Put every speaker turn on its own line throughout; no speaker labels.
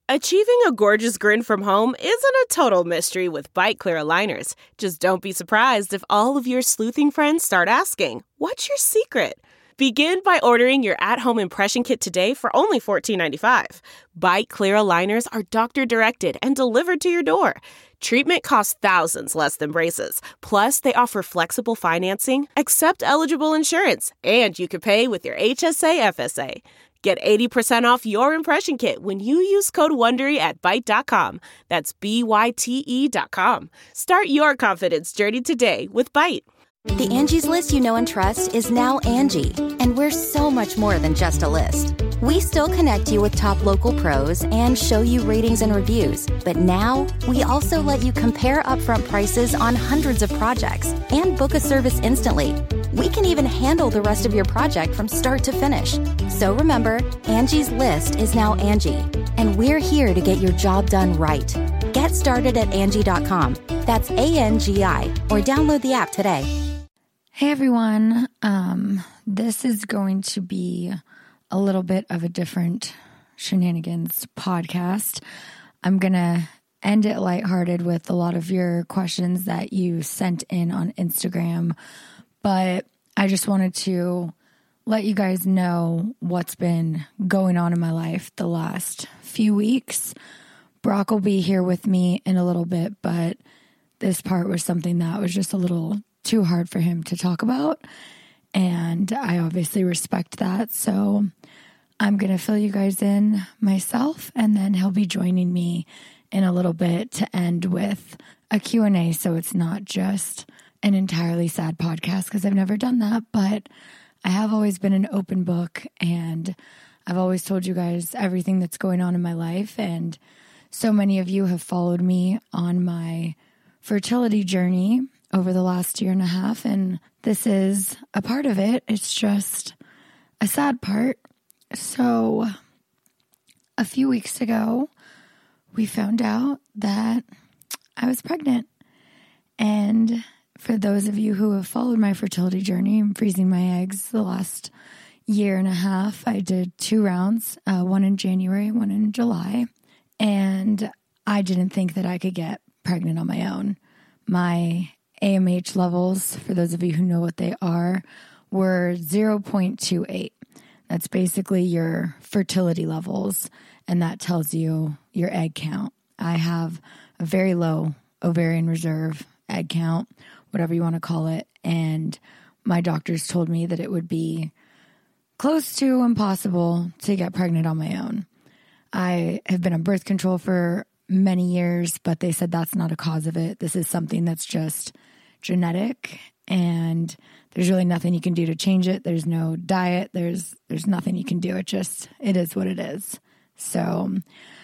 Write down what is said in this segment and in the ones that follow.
Achieving a gorgeous grin from home isn't a total mystery with Byte Clear aligners. Just don't be surprised if all of your sleuthing friends start asking, "What's your secret?" Begin by ordering your at-home impression kit today for only $14.95. Byte Clear aligners are doctor-directed and delivered to your door. Treatment costs thousands less than braces. Plus, they offer flexible financing, accept eligible insurance, and you can pay with your HSA FSA. Get 80% off your impression kit when you use code WONDERY at Byte.com. That's BYTE.com. Start your confidence journey today with Byte.
The Angie's List you know and trust is now Angie, and we're so much more than just a list. We still connect you with top local pros and show you ratings and reviews, but now we also let you compare upfront prices on hundreds of projects and book a service instantly. We can even handle the rest of your project from start to finish. So remember, Angie's List is now Angie, and we're here to get your job done right. Get started at Angie.com. That's ANGI, or download the app today.
Hey everyone, this is going to be a little bit of a different shenanigans podcast. I'm going to end it lighthearted with a lot of your questions that you sent in on Instagram, but I just wanted to let you guys know what's been going on in my life the last few weeks. Brock will be here with me in a little bit, but this part was something that was just a little too hard for him to talk about, and I obviously respect that, so I'm going to fill you guys in myself, and then he'll be joining me in a little bit to end with a Q&A, so it's not just an entirely sad podcast, because I've never done that, but I have always been an open book, and I've always told you guys everything that's going on in my life, and so many of you have followed me on my fertility journey over the last year and a half, and this is a part of it. It's just a sad part. So a few weeks ago, we found out that I was pregnant. And for those of you who have followed my fertility journey, I'm freezing my eggs the last year and a half. I did 2 rounds, one in January, one in July. And I didn't think that I could get pregnant on my own. My AMH levels, for those of you who know what they are, were 0.28. That's basically your fertility levels, and that tells you your egg count. I have a very low ovarian reserve egg count, whatever you want to call it, and my doctors told me that it would be close to impossible to get pregnant on my own. I have been on birth control for many years, but they said that's not a cause of it. This is something that's just genetic, and there's really nothing you can do to change it. There's no diet. There's nothing you can do. It is what it is. So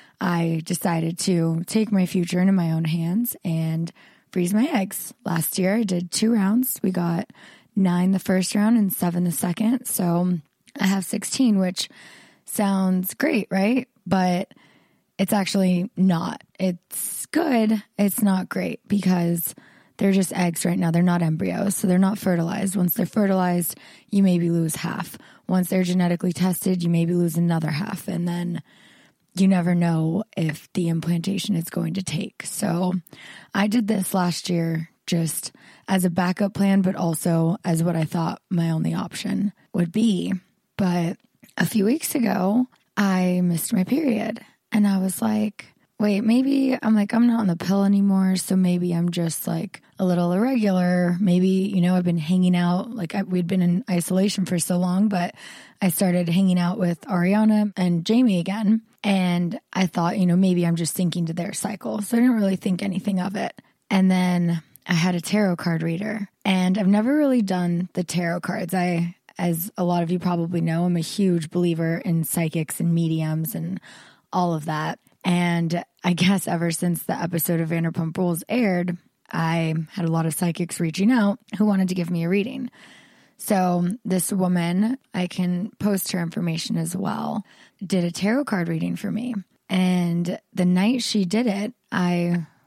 I decided to take my future into my own hands and freeze my eggs. Last year I did 2 rounds. We got 9 the first round and 7 the second. So I have 16, which sounds great, right? But it's actually not. It's good. It's not great because they're just eggs right now. They're not embryos, so they're not fertilized. Once they're fertilized, you maybe lose half. Once they're genetically tested, you maybe lose another half. And then you never know if the implantation is going to take. So I did this last year just as a backup plan, but also as what I thought my only option would be. But a few weeks ago, I missed my period. And I was like, wait, maybe I'm not on the pill anymore. So maybe I'm just like a little irregular. Maybe, I've been hanging out, we'd been in isolation for so long, but I started hanging out with Ariana and Jamie again. And I thought, maybe I'm just syncing to their cycle. So I didn't really think anything of it. And then I had a tarot card reader, and I've never really done the tarot cards. As a lot of you probably know, I'm a huge believer in psychics and mediums and all of that. And I guess ever since the episode of Vanderpump Rules aired, I had a lot of psychics reaching out who wanted to give me a reading. So this woman, I can post her information as well, did a tarot card reading for me. And the night she did it, I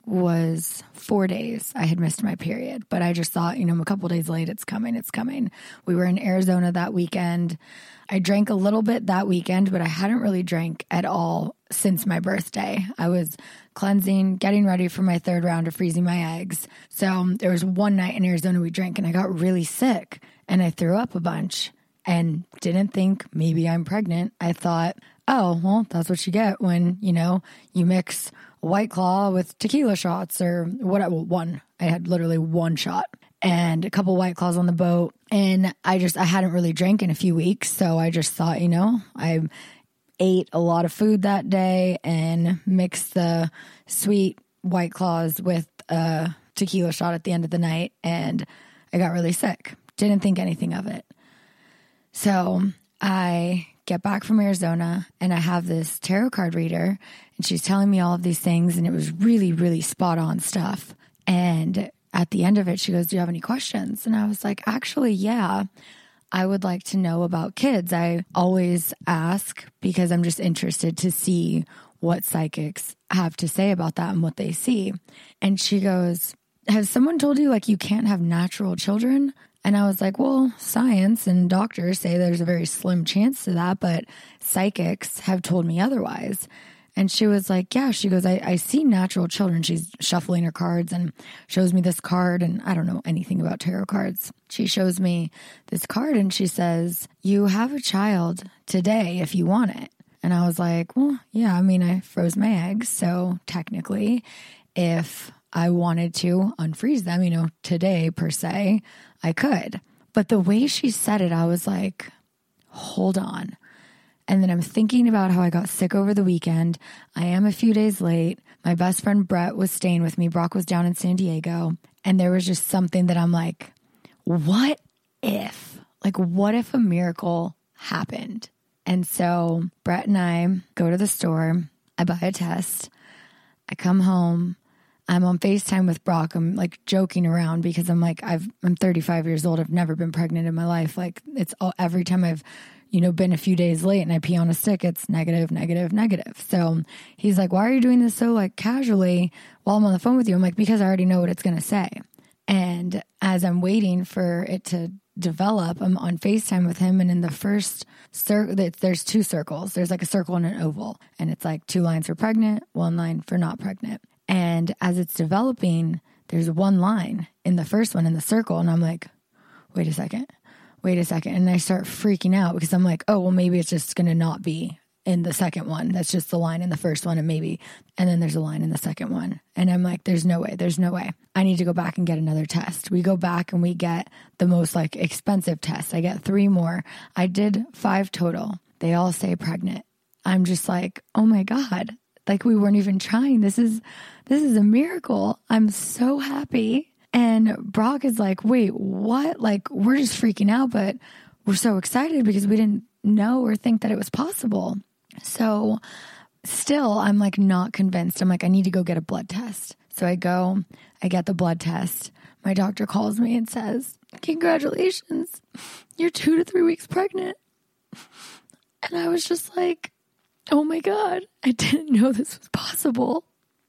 was 4 days I had missed my period, but I just thought, I'm a couple days late. It's coming. We were in Arizona that weekend. I drank a little bit that weekend, but I hadn't really drank at all since my birthday. I was cleansing, getting ready for my 3rd round of freezing my eggs. So there was one night in Arizona we drank and I got really sick and I threw up a bunch and didn't think maybe I'm pregnant. I thought, oh, well, that's what you get when, you mix White Claw with tequila shots or whatever. Well, one. I had literally one shot and a couple White Claws on the boat. And I hadn't really drank in a few weeks. So I just thought, I ate a lot of food that day and mixed the sweet White Claws with a tequila shot at the end of the night. And I got really sick. Didn't think anything of it. So I get back from Arizona and I have this tarot card reader and she's telling me all of these things and it was really, really spot on stuff. And at the end of it, she goes, do you have any questions? And I was like, actually, yeah, I would like to know about kids. I always ask because I'm just interested to see what psychics have to say about that and what they see. And she goes, has someone told you you can't have natural children? And I was like, well, science and doctors say there's a very slim chance to that, but psychics have told me otherwise. And she was like, yeah, she goes, I see natural children. She's shuffling her cards and shows me this card. And I don't know anything about tarot cards. She shows me this card and she says, you have a child today if you want it. And I was like, well, yeah, I froze my eggs. So technically, if I wanted to unfreeze them, today per se, I could. But the way she said it, I was like, hold on. And then I'm thinking about how I got sick over the weekend. I am a few days late. My best friend Brett was staying with me. Brock was down in San Diego. And there was just something that I'm like, what if? What if a miracle happened? And so Brett and I go to the store. I buy a test. I come home. I'm on FaceTime with Brock. I'm joking around because I'm 35 years old. I've never been pregnant in my life. It's every time I've, been a few days late and I pee on a stick, it's negative, negative, negative. So he's like, why are you doing this so casually while I'm on the phone with you? I'm like, because I already know what it's going to say. And as I'm waiting for it to develop, I'm on FaceTime with him. And in the first circle, there's 2 circles. There's a circle and an oval. And it's 2 lines for pregnant, 1 line for not pregnant. And as it's developing, there's 1 line in the first one in the circle. And I'm like, wait a second. And I start freaking out because I'm like, oh, well, maybe it's just going to not be in the second one. That's just the line in the first one. And then there's a line in the second one. And I'm like, there's no way. I need to go back and get another test. We go back and we get the most expensive test. I get 3 more. I did 5 total. They all say pregnant. I'm just like, oh my God. We weren't even trying. This is a miracle. I'm so happy. And Brock is like, wait, what? We're just freaking out, but we're so excited because we didn't know or think that it was possible. So still, I'm not convinced. I'm like, I need to go get a blood test. So I go, I get the blood test. My doctor calls me and says, congratulations, you're 2 to 3 weeks pregnant. And I was just like, oh my God, I didn't know this was possible.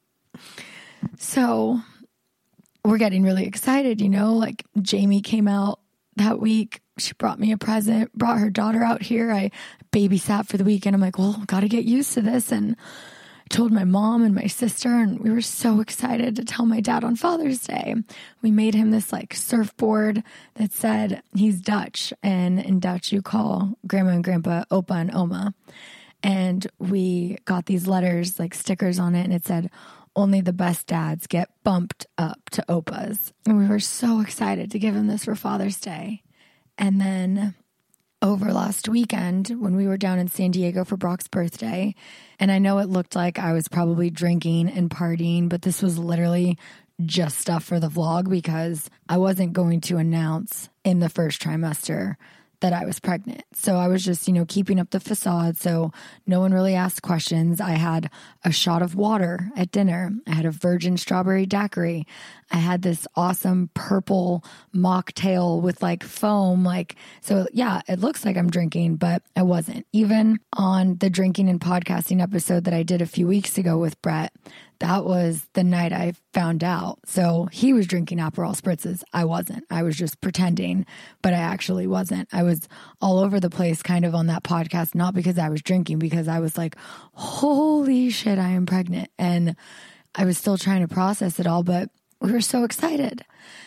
So we're getting really excited, Jamie came out that week. She brought me a present, brought her daughter out here. I babysat for the weekend. I'm like, well, got to get used to this. And I told my mom and my sister, and we were so excited to tell my dad on Father's Day. We made him this surfboard that said he's Dutch. And in Dutch, you call grandma and grandpa Opa and Oma. And we got these letters, stickers on it, and it said, only the best dads get bumped up to Opas. And we were so excited to give him this for Father's Day. And then over last weekend, when we were down in San Diego for Brock's birthday, and I know it looked like I was probably drinking and partying, but this was literally just stuff for the vlog because I wasn't going to announce in the first trimester that I was pregnant. So I was just, keeping up the facade. So no one really asked questions. I had a shot of water at dinner. I had a virgin strawberry daiquiri. I had this awesome purple mocktail with foam. So yeah, it looks like I'm drinking, but I wasn't. Even on the drinking and podcasting episode that I did a few weeks ago with Brett, that was the night I found out. So he was drinking Aperol spritzes. I wasn't. I was just pretending, but I actually wasn't. I was all over the place kind of on that podcast, not because I was drinking, because I was like, holy shit, I am pregnant. And I was still trying to process it all, but we were so excited.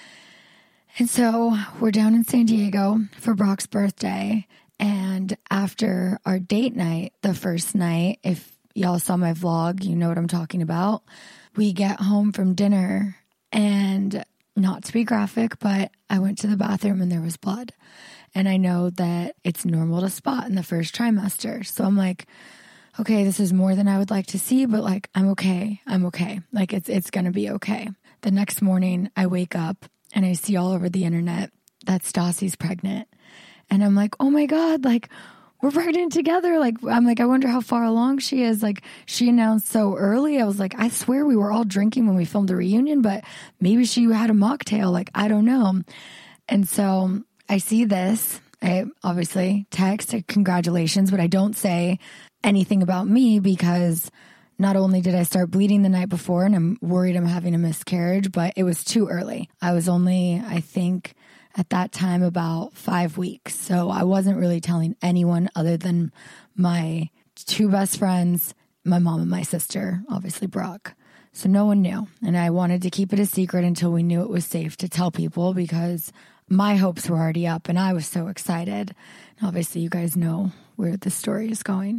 And so we're down in San Diego for Brock's birthday. And after our date night, the first night, if y'all saw my vlog, you know what I'm talking about. We get home from dinner, and not to be graphic, but I went to the bathroom and there was blood. And I know that it's normal to spot in the first trimester. So I'm like, okay, this is more than I would like to see, but like, I'm okay. Like it's going to be okay. The next morning I wake up and I see all over the internet that Stassi's pregnant. And I'm like, oh my God, like, we're pregnant together. Like, I'm like, I wonder how far along she is. Like, she announced so early. I was like, I swear we were all drinking when we filmed the reunion, but maybe she had a mocktail. Like, I don't know. And so I see this. I obviously text congratulations, but I don't say anything about me because not only did I start bleeding the night before and I'm worried I'm having a miscarriage, but it was too early. I was only, I think, at that time about 5 weeks. So I wasn't really telling anyone other than my two best friends, my mom and my sister, obviously Brock. So no one knew. And I wanted to keep it a secret until we knew it was safe to tell people because my hopes were already up and I was so excited. And obviously you guys know where the story is going.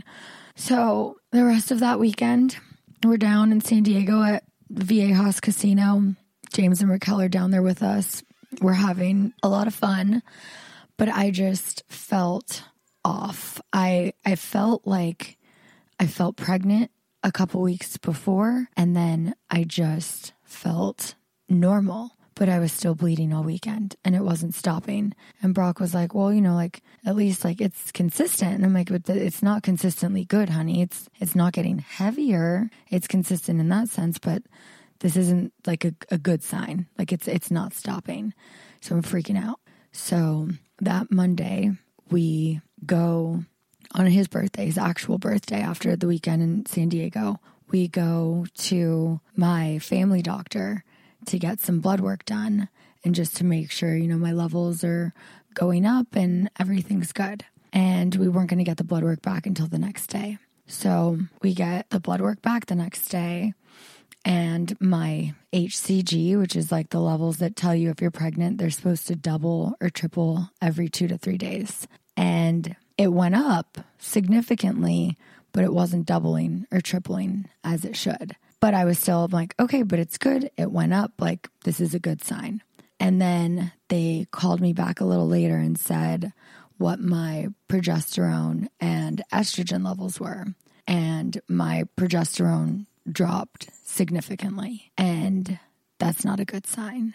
So the rest of that weekend, we're down in San Diego at Viejas Casino. James and Raquel are down there with us. We're having a lot of fun, but I just felt off. I felt like I felt pregnant a couple weeks before, and then I just felt normal, but I was still bleeding all weekend and it wasn't stopping. And Brock was like, well, you know, like at least like it's consistent. And I'm like, but it's not consistently good, honey. It's not getting heavier. It's consistent in that sense, but this isn't like a good sign. Like it's not stopping. So I'm freaking out. So that Monday we go on his birthday, his actual birthday after the weekend in San Diego. We go to my family doctor to get some blood work done and just to make sure, you know, my levels are going up and everything's good. And we weren't going to get the blood work back until the next day. So we get the blood work back the next day. And my HCG, which is like the levels that tell you if you're pregnant, they're supposed to double or triple every 2 to 3 days. And it went up significantly, but it wasn't doubling or tripling as it should. But I was still like, okay, but it's good. It went up. Like, this is a good sign. And then they called me back a little later and said what my progesterone and estrogen levels were. And my progesterone dropped significantly, and that's not a good sign.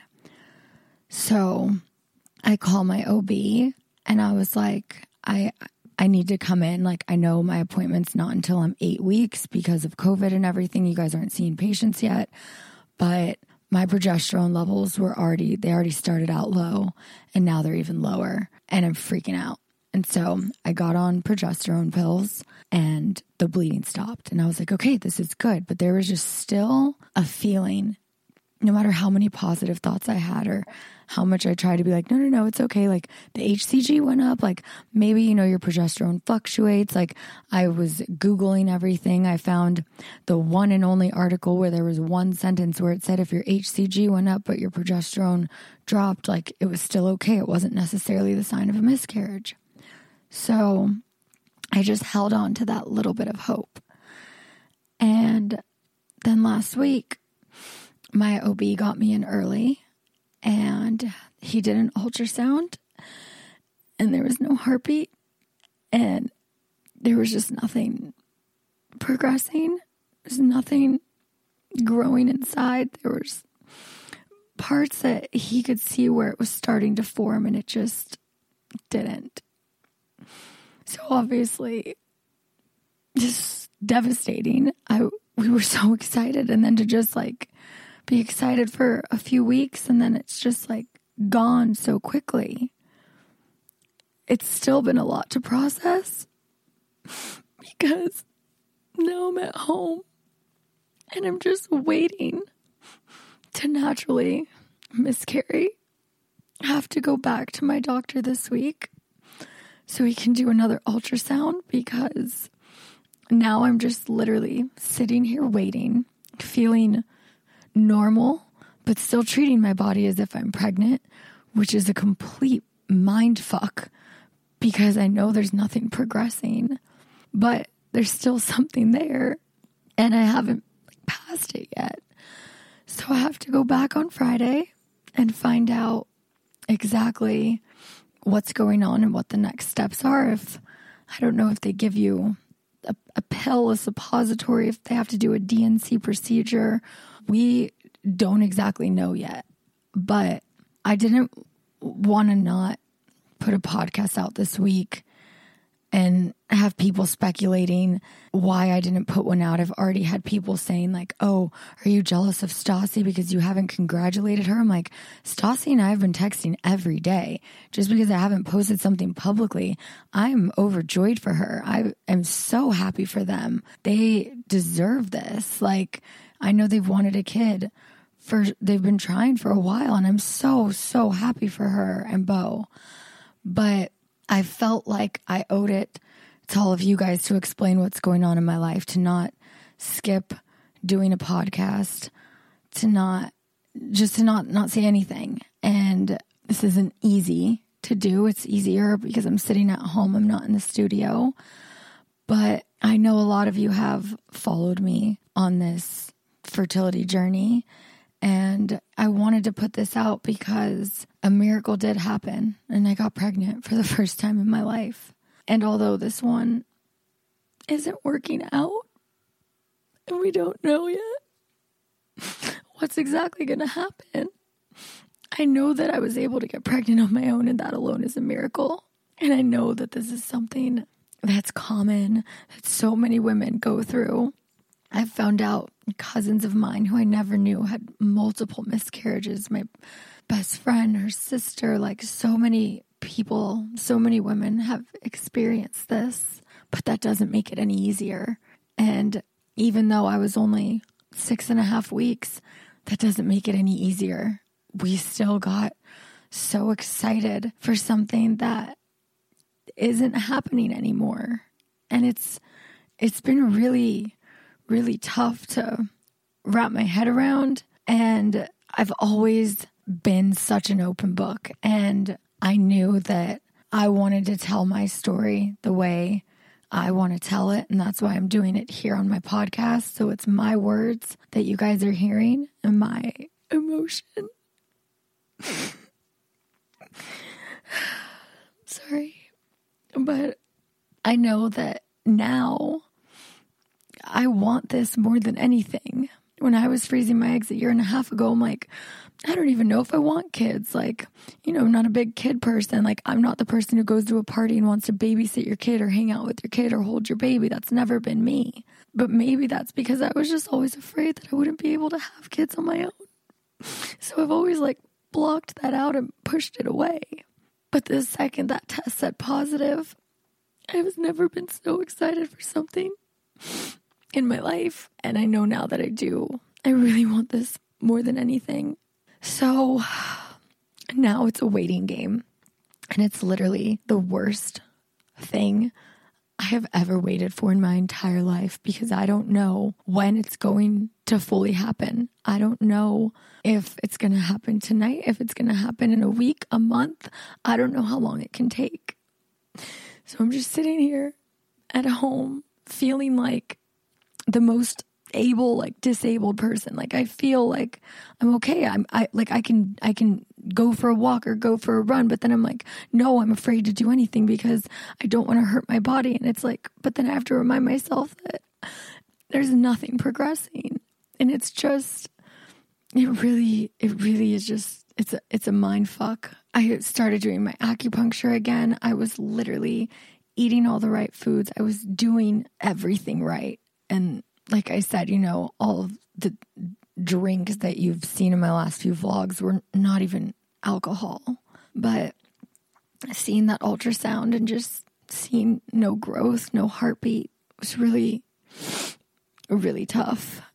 So I call my OB and I was like, I need to come in. Like, I know my appointment's not until I'm 8 weeks because of COVID and everything. You guys aren't seeing patients yet, but my progesterone levels were already started out low and now they're even lower and I'm freaking out. And so I got on progesterone pills and the bleeding stopped. And I was like, okay, this is good. But there was just still a feeling, no matter how many positive thoughts I had or how much I tried to be like, no, it's okay. Like the HCG went up. Like maybe, you know, your progesterone fluctuates. Like I was Googling everything. I found the one and only article where there was one sentence where it said if your HCG went up, but your progesterone dropped, like it was still okay. It wasn't necessarily the sign of a miscarriage. So I just held on to that little bit of hope. And then last week, my OB got me in early and he did an ultrasound and there was no heartbeat and there was just nothing progressing. There's nothing growing inside. There was parts that he could see where it was starting to form and it just didn't. So obviously, just devastating. We were so excited, and then to just like be excited for a few weeks, and then it's just like gone so quickly. It's still been a lot to process because now I'm at home, And I'm just waiting to naturally miscarry. I have to go back to my doctor this week so he can do another ultrasound, because now I'm just literally sitting here waiting, feeling normal, but still treating my body as if I'm pregnant, which is a complete mind fuck, because I know there's nothing progressing, but there's still something there and I haven't passed it yet. So I have to go back on Friday and find out exactly what's going on and what the next steps are. If I don't know if they give you a pill, a suppository, if they have to do a DNC procedure. We don't exactly know yet, but I didn't want to not put a podcast out this week and have people speculating why I didn't put one out. I've already had people saying like, oh, are you jealous of Stassi because you haven't congratulated her? I'm like, Stassi and I have been texting every day. Just because I haven't posted something publicly, I'm overjoyed for her. I am so happy for them. They deserve this. Like, I know they've wanted a kid they've been trying for a while, and I'm so, so happy for her and Bo. But I felt like I owed it to all of you guys to explain what's going on in my life, to not skip doing a podcast, to not say anything. And this isn't easy to do. It's easier because I'm sitting at home. I'm not in the studio. But I know a lot of you have followed me on this fertility journey. And I wanted to put this out because a miracle did happen and I got pregnant for the first time in my life. And although this one isn't working out and we don't know yet what's exactly going to happen, I know that I was able to get pregnant on my own, and that alone is a miracle. And I know that this is something that's common, that so many women go through. I've found out cousins of mine who I never knew had multiple miscarriages. My best friend, her sister, like so many people, so many women have experienced this, but that doesn't make it any easier. And even though I was only 6.5 weeks, that doesn't make it any easier. We still got so excited for something that isn't happening anymore. And it's been really, really tough to wrap my head around. And I've always been such an open book. And I knew that I wanted to tell my story the way I want to tell it. And that's why I'm doing it here on my podcast. So it's my words that you guys are hearing and my emotion. Sorry. But I know that now I want this more than anything. When I was freezing my eggs 1.5 years ago, I'm like, I don't even know if I want kids. Like, I'm not a big kid person. Like, I'm not the person who goes to a party and wants to babysit your kid or hang out with your kid or hold your baby. That's never been me. But maybe that's because I was just always afraid that I wouldn't be able to have kids on my own. So I've always blocked that out and pushed it away. But the second that test said positive, I've never been so excited for something in my life. And I know now that I do. I really want this more than anything. So now it's a waiting game. And it's literally the worst thing I have ever waited for in my entire life, because I don't know when it's going to fully happen. I don't know if it's going to happen tonight, if it's going to happen in a week, a month. I don't know how long it can take. So I'm just sitting here at home feeling like the most able, disabled person. I feel like I'm okay. I can go for a walk or go for a run, but then I'm like, no, I'm afraid to do anything because I don't want to hurt my body. And it's but then I have to remind myself that there's nothing progressing. And it's just, it really is just, it's a mind fuck. I started doing my acupuncture again. I was literally eating all the right foods. I was doing everything right. And like I said, all of the drinks that you've seen in my last few vlogs were not even alcohol. But seeing that ultrasound and just seeing no growth, no heartbeat was really, really tough.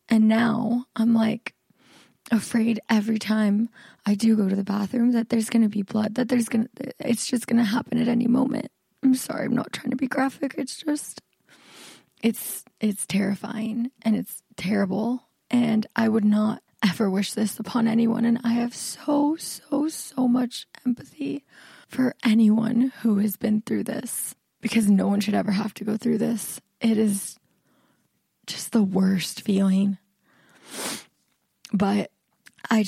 And now I'm like afraid every time I do go to the bathroom that there's going to be blood, that it's just going to happen at any moment. I'm sorry, I'm not trying to be graphic. It's just, it's terrifying and it's terrible. And I would not ever wish this upon anyone. And I have so much empathy for anyone who has been through this, because no one should ever have to go through this. It is just the worst feeling. But I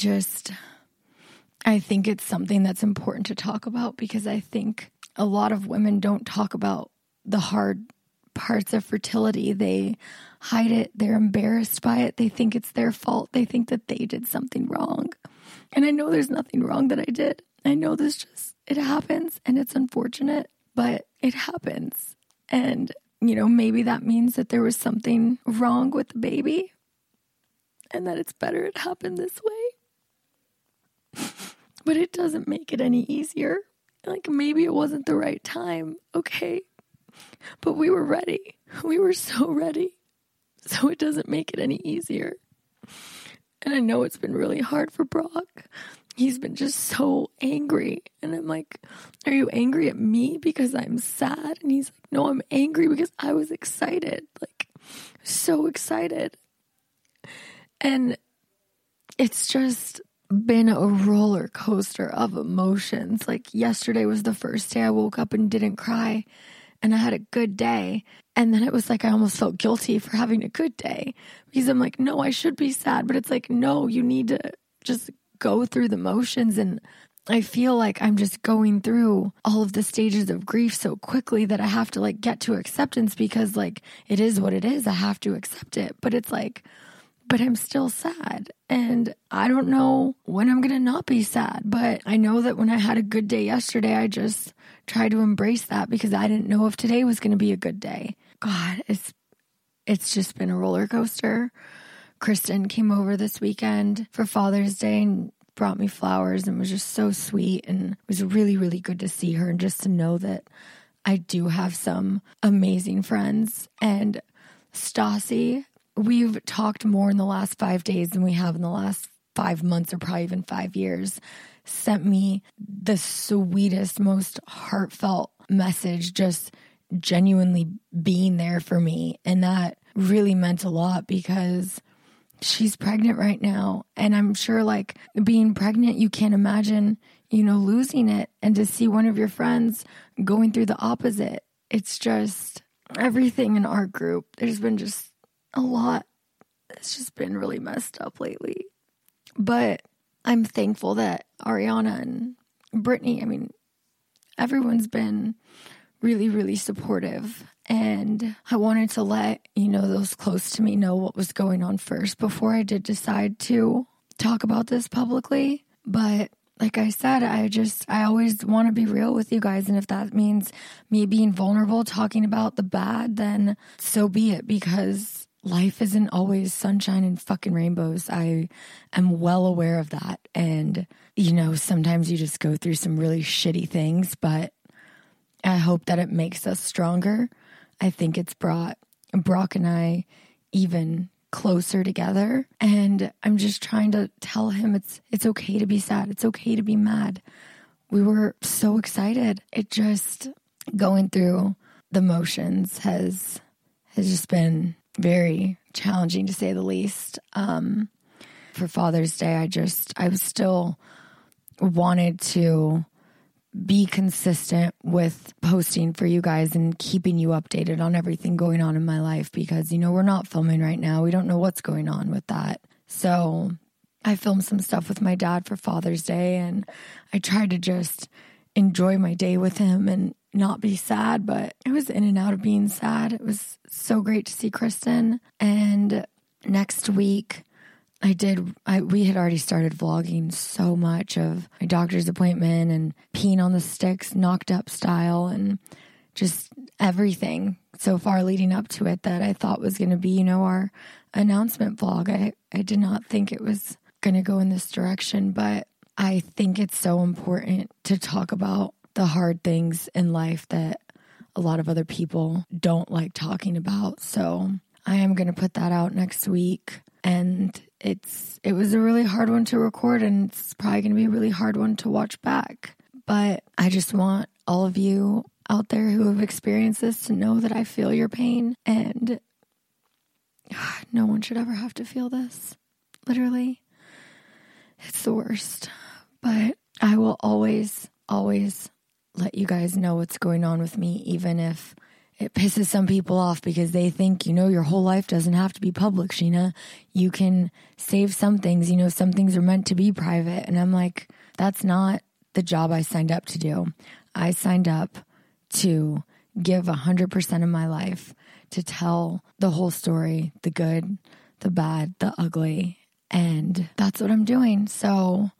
think it's something that's important to talk about, because I think a lot of women don't talk about the hard parts of fertility. They hide it. They're embarrassed by it. They think it's their fault. They think that they did something wrong. And I know there's nothing wrong that I did. I know it happens and it's unfortunate, but it happens. And, maybe that means that there was something wrong with the baby and that it's better it happened this way. But it doesn't make it any easier. Like, maybe it wasn't the right time. Okay. But we were ready. We were so ready. So it doesn't make it any easier. And I know it's been really hard for Brock. He's been just so angry. And I'm like, are you angry at me because I'm sad? And he's like, no, I'm angry because I was excited. Like, so excited. And it's just been a roller coaster of emotions. Like, yesterday was the first day I woke up and didn't cry. And I had a good day. And then it was like I almost felt guilty for having a good day. Because I'm like, no, I should be sad. But it's like, no, you need to just go through the motions. And I feel like I'm just going through all of the stages of grief so quickly that I have to like get to acceptance, because like it is what it is. I have to accept it. But it's like, but I'm still sad. And I don't know when I'm going to not be sad. But I know that when I had a good day yesterday, I just tried to embrace that, because I didn't know if today was going to be a good day. God, it's just been a roller coaster. Kristen came over this weekend for Father's Day and brought me flowers and was just so sweet. And it was really, really good to see her and just to know that I do have some amazing friends. And Stassi, we've talked more in the last 5 days than we have in the last 5 months, or probably even 5 years. Sent me the sweetest, most heartfelt message, just genuinely being there for me. And that really meant a lot, because she's pregnant right now. And I'm sure, like, being pregnant, you can't imagine, losing it. And to see one of your friends going through the opposite, it's just everything in our group. There's been just a lot. It's just been really messed up lately. But I'm thankful that Ariana and Brittany, everyone's been really, really supportive. And I wanted to let, those close to me know what was going on first before I did decide to talk about this publicly. But like I said, I always want to be real with you guys. And if that means me being vulnerable, talking about the bad, then so be it, because life isn't always sunshine and fucking rainbows. I am well aware of that. And, sometimes you just go through some really shitty things, but I hope that it makes us stronger. I think it's brought Brock and I even closer together. And I'm just trying to tell him it's okay to be sad. It's okay to be mad. We were so excited. It just, going through the motions has just been very challenging, to say the least. For Father's Day, I still wanted to be consistent with posting for you guys and keeping you updated on everything going on in my life, because, we're not filming right now. We don't know what's going on with that. So I filmed some stuff with my dad for Father's Day, and I tried to just enjoy my day with him and not be sad, but I was in and out of being sad. It was so great to see Kristen. And next week, we had already started vlogging so much of my doctor's appointment and peeing on the sticks, knocked up style, and just everything so far leading up to it that I thought was going to be, our announcement vlog. I did not think it was going to go in this direction, but I think it's so important to talk about the hard things in life that a lot of other people don't like talking about. So I am going to put that out next week. And it was a really hard one to record, and it's probably going to be a really hard one to watch back. But I just want all of you out there who have experienced this to know that I feel your pain, and no one should ever have to feel this. Literally. It's the worst. But I will always, always let you guys know what's going on with me, even if it pisses some people off because they think, your whole life doesn't have to be public, Sheena. You can save some things. Some things are meant to be private. And I'm like, that's not the job I signed up to do. I signed up to give 100% of my life to tell the whole story, the good, the bad, the ugly. And that's what I'm doing. So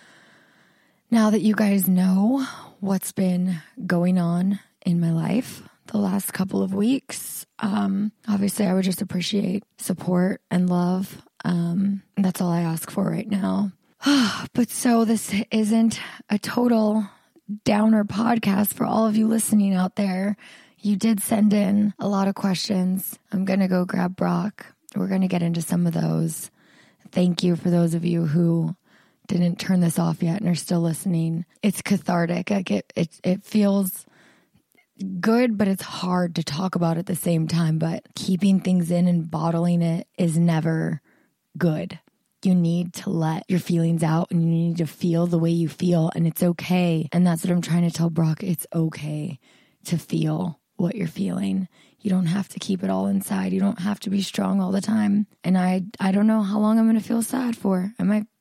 now that you guys know what's been going on in my life the last couple of weeks, obviously I would just appreciate support and love. That's all I ask for right now. But so this isn't a total downer podcast for all of you listening out there. You did send in a lot of questions. I'm going to go grab Brock. We're going to get into some of those. Thank you for those of you who didn't turn this off yet and are still listening. It's cathartic. Like it feels good, but it's hard to talk about at the same time. But keeping things in and bottling it is never good. You need to let your feelings out, and you need to feel the way you feel, and it's okay. And that's what I'm trying to tell Brock. It's okay to feel what you're feeling. You don't have to keep it all inside. You don't have to be strong all the time. And I don't know how long I'm going to feel sad for. I might,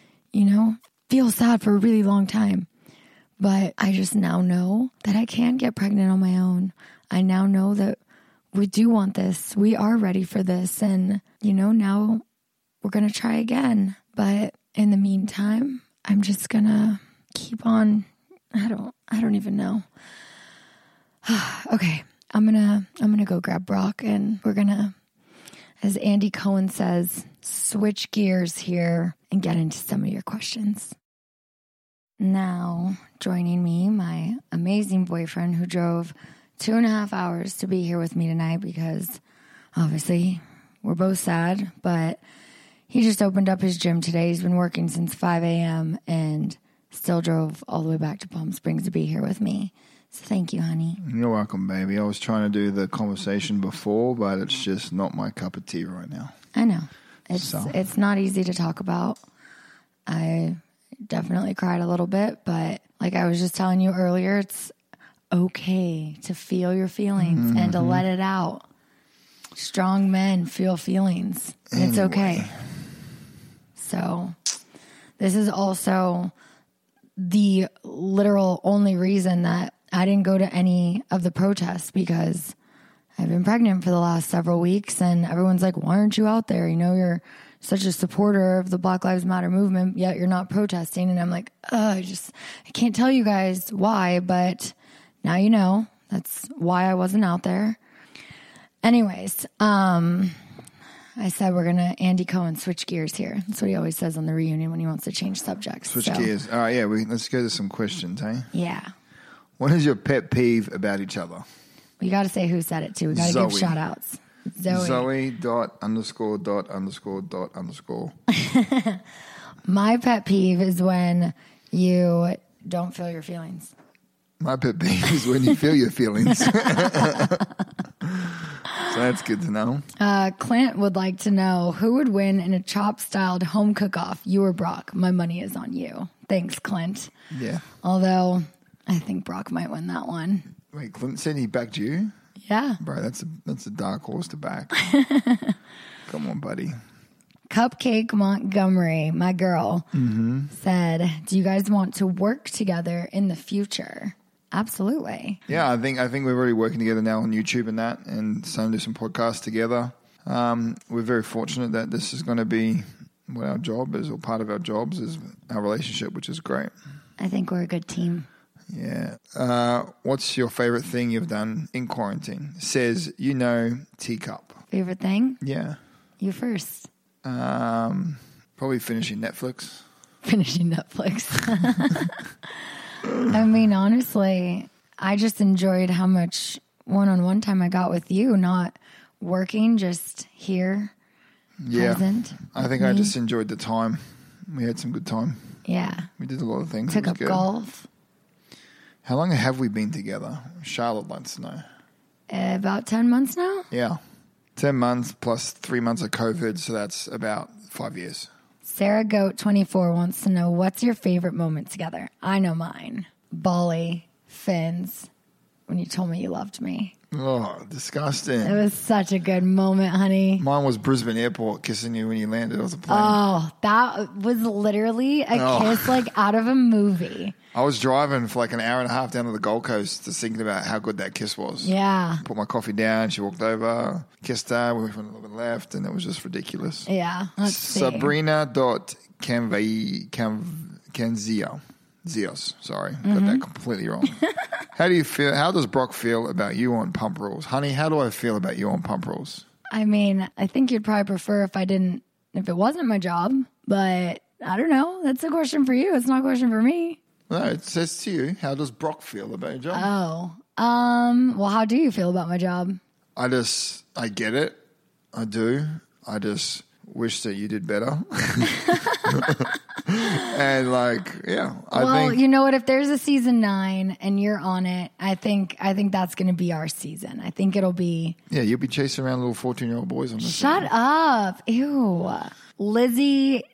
feel sad for a really long time. But I just now know that I can get pregnant on my own. I now know that we do want this. We are ready for this. And, now we're going to try again. But in the meantime, I'm just going to keep on. I don't even know. Okay. I'm going to go grab Brock, and we're going to, as Andy Cohen says, switch gears here and get into some of your questions. Now, joining me, my amazing boyfriend who drove 2.5 hours to be here with me tonight because obviously we're both sad, but he just opened up his gym today. He's been working since 5 a.m. and still drove all the way back to Palm Springs to be here with me. So thank you, honey.
You're welcome, baby. I was trying to do the conversation before, but it's just not my cup of tea right now.
I know. It's not easy to talk about. I definitely cried a little bit, but like I was just telling you earlier, it's okay to feel your feelings and to let it out. Strong men feel feelings, and it's okay. So this is also the literal only reason that I didn't go to any of the protests, because I've been pregnant for the last several weeks and everyone's like, why aren't you out there? You're such a supporter of the Black Lives Matter movement, yet you're not protesting. And I'm like, I can't tell you guys why, but now you know. That's why I wasn't out there. Anyways, I said we're going to Andy Cohen switch gears here. That's what he always says on the reunion when he wants to change subjects.
Switch gears. All right, yeah, let's go to some questions, eh?
Yeah.
What is your pet peeve about each other?
We got to say who said it, too. We got to give shout outs.
Zoe. Zoe._._.
My pet peeve is when you don't feel your feelings.
My pet peeve is when you feel your feelings. So that's good to know.
Clint would like to know who would win in a chop-styled home cook-off, you or Brock. My money is on you. Thanks, Clint.
Yeah.
Although I think Brock might win that one.
Wait, Clint said he backed you?
Yeah.
Bro, that's a dark horse to back. Come on, buddy.
Cupcake Montgomery, my girl, said, do you guys want to work together in the future? Absolutely.
Yeah, I think we're already working together now on YouTube and that, and starting to do some podcasts together. We're very fortunate that this is going to be what our job is, or part of our jobs is our relationship, which is great.
I think we're a good team.
Yeah. What's your favorite thing you've done in quarantine? Says, Teacup.
Favorite thing?
Yeah.
You first.
Probably finishing Netflix.
Finishing Netflix. I mean, honestly, I just enjoyed how much one-on-one time I got with you, not working, just here present.
I think I just enjoyed the time. We had some good time.
Yeah.
We did a lot of things.
Took up golf.
How long have we been together? Charlotte wants to know.
About 10 months now?
Yeah. 10 months plus 3 months of COVID, so that's about 5 years.
Sarah Goat 24 wants to know, what's your favorite moment together? I know mine. Bali, Fins, when you told me you loved me.
Oh, disgusting.
It was such a good moment, honey.
Mine was Brisbane Airport kissing you when you landed off the plane.
Oh, that was literally a kiss like out of a movie.
I was driving for like an hour and a half down to the Gold Coast just thinking about how good that kiss was.
Yeah.
Put my coffee down, she walked over, kissed her, we went a little bit left, and it was just ridiculous.
Yeah. Let's see.
Zios, sorry, got that completely wrong. How do you feel? How does Brock feel about you on Pump Rules? Honey, how do I feel about you on Pump Rules?
I mean, I think you'd probably prefer if it wasn't my job, but I don't know. That's a question for you. It's not a question for me.
No, it says to you, how does Brock feel about your job?
Oh, well, how do you feel about my job?
I get it. I do. I just wish that you did better. And
Well, you know what? If there's a season 9 and you're on it, I think that's going to be our season. I think it'll be.
Yeah, you'll be chasing around little 14-year-old boys on this.
Shut up! Ew. Lizzie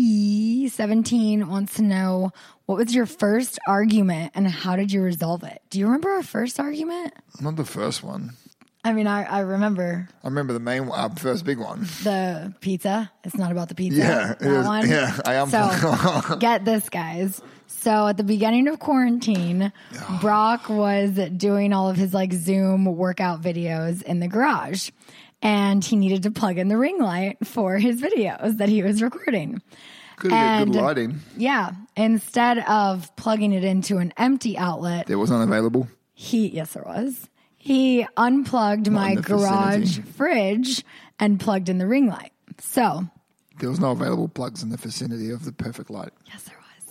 G17 wants to know, what was your first argument and how did you resolve it? Do you remember our first argument?
Not the first one.
I mean, I remember.
I remember the main one, first big one.
The pizza. It's not about the pizza.
Yeah,
that one.
Yeah, I am.
So, get this, guys. So, at the beginning of quarantine, Brock was doing all of his Zoom workout videos in the garage. And he needed to plug in the ring light for his videos that he was recording.
Could have been good lighting.
Yeah. Instead of plugging it into an empty outlet.
There was unavailable?
Yes, there was. He unplugged my garage fridge and plugged in the ring light. So.
There was no available plugs in the vicinity of the perfect light.
Yes, there was.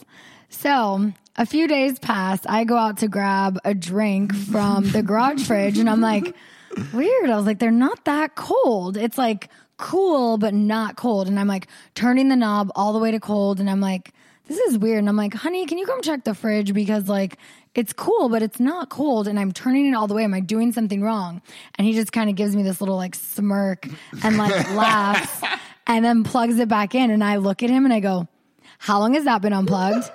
So, a few days pass. I go out to grab a drink from the garage fridge and I'm like, weird. I was like, they're not that cold. It's cool, but not cold. And I'm turning the knob all the way to cold. And I'm like, this is weird. And I'm like, honey, can you come check the fridge? Because it's cool, but it's not cold. And I'm turning it all the way. Am I doing something wrong? And he just kind of gives me this little smirk and laughs and then plugs it back in. And I look at him and I go, how long has that been unplugged?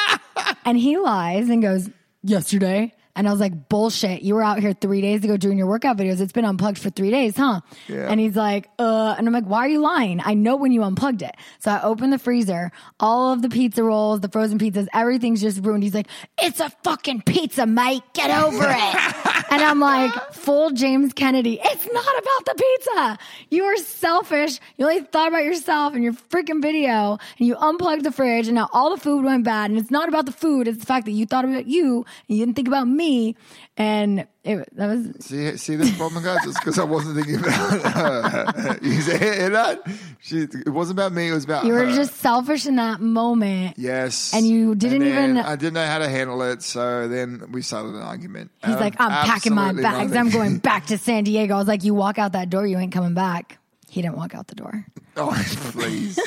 And he lies and goes, yesterday. And I was like, bullshit. You were out here 3 days ago doing your workout videos. It's been unplugged for 3 days, huh? Yeah. And he's like, and I'm like, why are you lying? I know when you unplugged it. So I open the freezer, all of the pizza rolls, the frozen pizzas, everything's just ruined. He's like, it's a fucking pizza, mate. Get over it. And I'm like, full James Kennedy. It's not about the pizza. You are selfish. You only thought about yourself and your freaking video and you unplugged the fridge and now all the food went bad. And it's not about the food. It's the fact that you thought about you and you didn't think about me. And that was
see this problem, guys. It's because I wasn't thinking about her. You hear that? It wasn't about me. It was about
you
her.
were just selfish in that moment.
Yes,
and you didn't even.
I didn't know how to handle it, so then we started an argument.
He's like, "I'm packing my bags. I'm going back to San Diego." I was like, "You walk out that door, you ain't coming back." He didn't walk out the door.
Oh, please.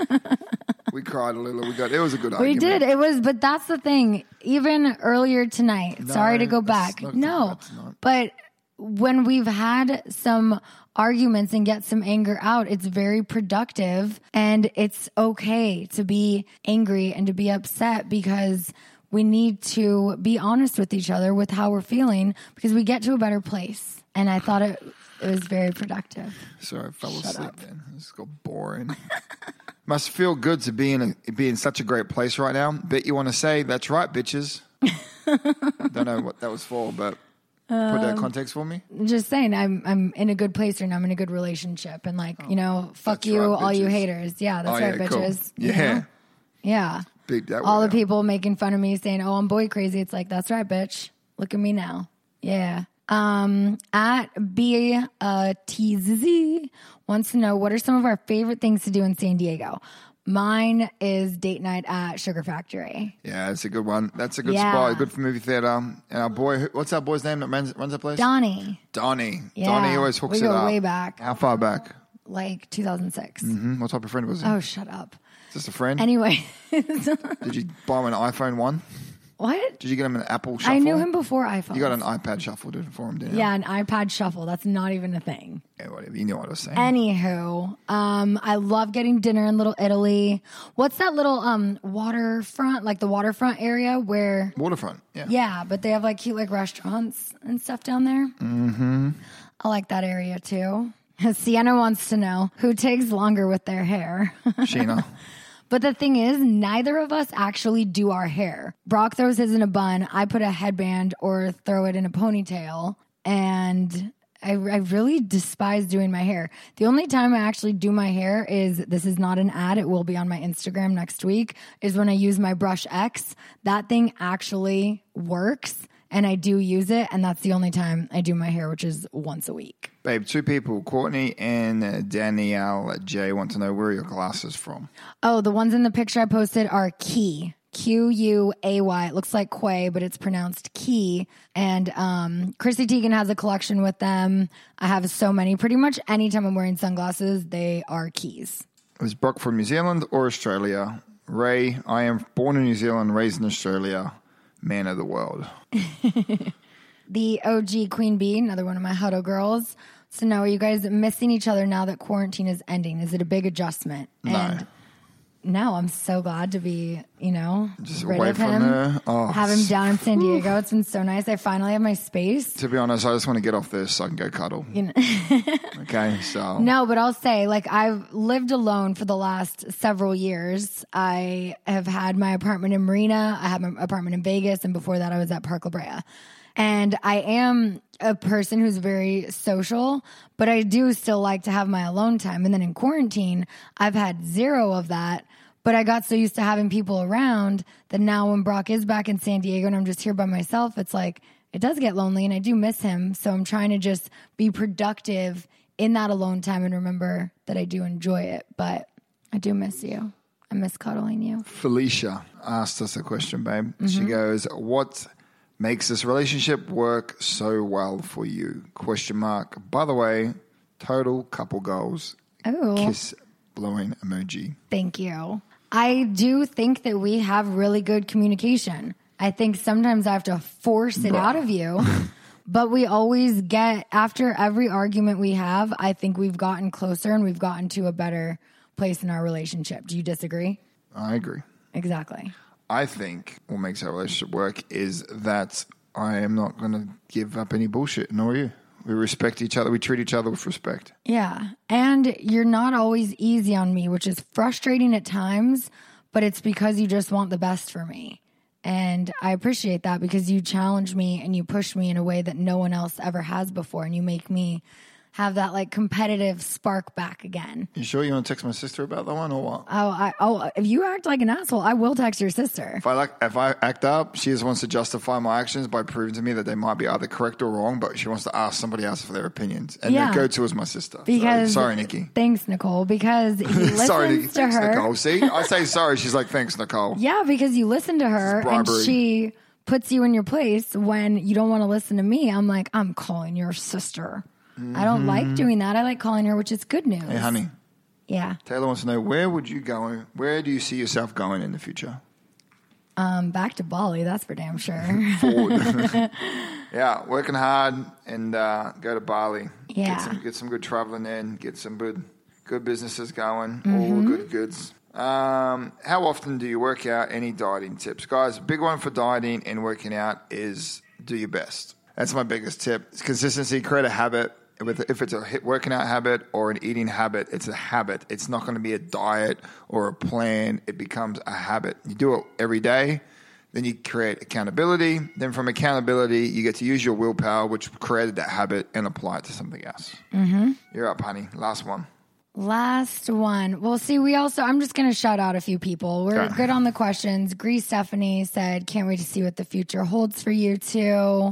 We cried a little. It was a good argument.
We did. It was, but that's the thing. Even earlier tonight, sorry to go back. No, but when we've had some arguments and get some anger out, it's very productive and it's okay to be angry and to be upset because we need to be honest with each other with how we're feeling because we get to a better place. And I thought it was very productive.
Sorry, I fell asleep then. This got boring. Must feel good to be in such a great place right now. Bet you want to say, that's right, bitches. Don't know what that was for, but put that context for me.
Just saying, I'm in a good place right now. I'm in a good relationship. And fuck you,
right,
all you haters. Yeah, that's right, bitches. Cool.
Yeah.
You know? Yeah. All the people making fun of me saying, oh, I'm boy crazy. It's like, that's right, bitch. Look at me now. Yeah. At BTZ wants to know, what are some of our favorite things to do in San Diego? Mine is date night at Sugar Factory.
Yeah, that's a good one. That's a good spot. Good for movie theater. And our boy, what's our boy's name that runs that place?
Donnie.
Yeah.
Donnie always hooks
it up.
We go way back.
How far back?
like 2006.
What type of friend was he?
Oh, shut up.
Just a friend?
Anyway.
Did you buy him an iPhone 1?
What?
Did you get him an Apple Shuffle?
I knew him before iPhone.
You got an iPad Shuffle for him, didn't you?
Yeah, an iPad Shuffle. That's not even a thing.
Yeah, whatever. You know what I was saying.
Anywho, I love getting dinner in Little Italy. What's that little waterfront, like the waterfront area where...
Waterfront, yeah.
Yeah, but they have like cute like restaurants and stuff down there. Mm-hmm. I like that area too. Sienna wants to know who takes longer with their hair.
Sheena.
But the thing is, neither of us actually do our hair. Brock throws his in a bun. I put a headband or throw it in a ponytail. And I really despise doing my hair. The only time I actually do my hair is, this is not an ad, it will be on my Instagram next week, is when I use my Brush X. That thing actually works. And I do use it, and that's the only time I do my hair, which is once a week.
Babe, two people, Courtney and Danielle J, want to know where are your glasses from.
Oh, the ones in the picture I posted are Key. Q-U-A-Y. It looks like Quay, but it's pronounced Key. And Chrissy Teigen has a collection with them. I have so many. Pretty much anytime I'm wearing sunglasses, they are Keys.
Is Brock from New Zealand or Australia? Ray, I am born in New Zealand, raised in Australia. Man of the world.
The OG Queen Bee, another one of my huddle girls. So now, are you guys missing each other now that quarantine is ending? Is it a big adjustment?
No.
And no, I'm so glad to be,
just
rid
away
of
from
him.
there. Oh,
have him down in San Diego. It's been so nice. I finally have my space.
To be honest, I just want to get off this so I can go cuddle. Okay, so.
No, but I'll say, I've lived alone for the last several years. I have had my apartment in Marina. I have my apartment in Vegas. And before that, I was at Park La Brea. And I am a person who's very social, but I do still like to have my alone time. And then in quarantine, I've had zero of that. But I got so used to having people around that now when Brock is back in San Diego and I'm just here by myself, it's like, it does get lonely and I do miss him. So I'm trying to just be productive in that alone time and remember that I do enjoy it. But I do miss you. I miss cuddling you.
Felicia asked us a question, babe. She goes, what makes this relationship work so well for you? ? By the way, total couple goals.
Oh.
Kiss blowing emoji.
Thank you. I do think that we have really good communication. I think sometimes I have to force it out of you, but we always get, after every argument we have, I think we've gotten closer and we've gotten to a better place in our relationship. Do you disagree?
I agree.
Exactly.
I think what makes our relationship work is that I am not going to give up any bullshit, nor you. We respect each other. We treat each other with respect.
Yeah. And you're not always easy on me, which is frustrating at times, but it's because you just want the best for me. And I appreciate that because you challenge me and you push me in a way that no one else ever has before. And you make me have that competitive spark back again.
You sure you want to text my sister about that one or what?
If you act like an asshole, I will text your sister.
If I act up, she just wants to justify my actions by proving to me that they might be either correct or wrong, but she wants to ask somebody else for their opinions. And their go-to is my sister.
Because,
sorry, Nikki.
Thanks, Nicole. Because he listens
sorry, Nikki.
to
Thanks,
her.
Nicole. See, I say sorry. She's like, thanks, Nicole.
Yeah, because you listen to her and she puts you in your place when you don't want to listen to me. I'm like, I'm calling your sister. I don't like doing that. I like calling her, which is good news.
Hey, honey.
Yeah.
Taylor wants to know, where would you go? Where do you see yourself going in the future?
Back to Bali, that's for damn sure.
Forward. Yeah, working hard and go to Bali.
Yeah.
Get some good traveling in. Get some good businesses going. All good goods. How often do you work out? Any dieting tips? Guys, big one for dieting and working out is do your best. That's my biggest tip. It's consistency. Create a habit. If it's a working out habit or an eating habit, it's a habit. It's not going to be a diet or a plan. It becomes a habit. You do it every day. Then you create accountability. Then from accountability, you get to use your willpower, which created that habit, and apply it to something else. Mm-hmm. You're up, honey. Last one.
Last one. Well, see, I'm just going to shout out a few people. We're good on the questions. Grease Stephanie said, can't wait to see what the future holds for you too.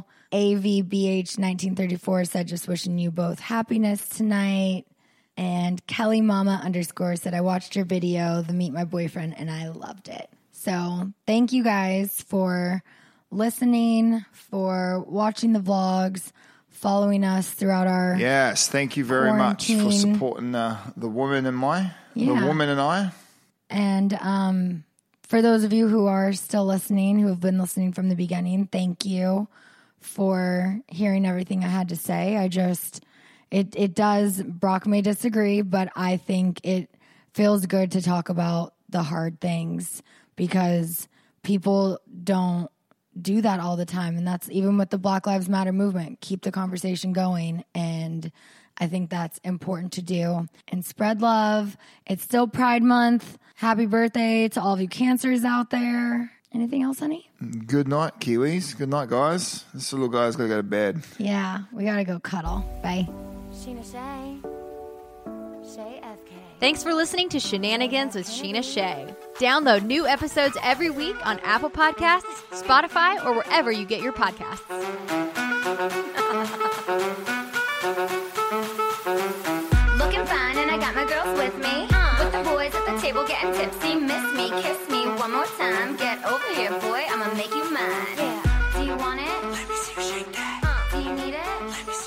AVBH1934 said, just wishing you both happiness tonight. And Kelly Mama _ said, I watched your video, the Meet My Boyfriend, and I loved it. So thank you guys for listening, for watching the vlogs, following us throughout our
Yes, thank you very much for supporting the woman and I.
And for those of you who are still listening, who have been listening from the beginning, thank you for hearing everything I had to say. It does, Brock may disagree, but I think it feels good to talk about the hard things because people don't do that all the time. And that's even with the Black Lives Matter movement, keep the conversation going. And I think that's important to do and spread love. It's still Pride Month. Happy birthday to all of you cancers out there. Anything else, honey?
Good night, Kiwis. Good night, guys. This little guy's got to go to bed.
Yeah, we got to go cuddle. Bye.
Sheena Shea. Shea FK.
Thanks for listening to Shenanigans with Sheena Shea. Download new episodes every week on Apple Podcasts, Spotify, or wherever you get your podcasts.
Looking fine and I got my girls with me. With the boys at the table getting tipsy. Miss me, kiss me one more time. Get over here, boy, I'ma make you mine. Yeah. Do you want it? Let me see you shake that. Do you need it? Let me see.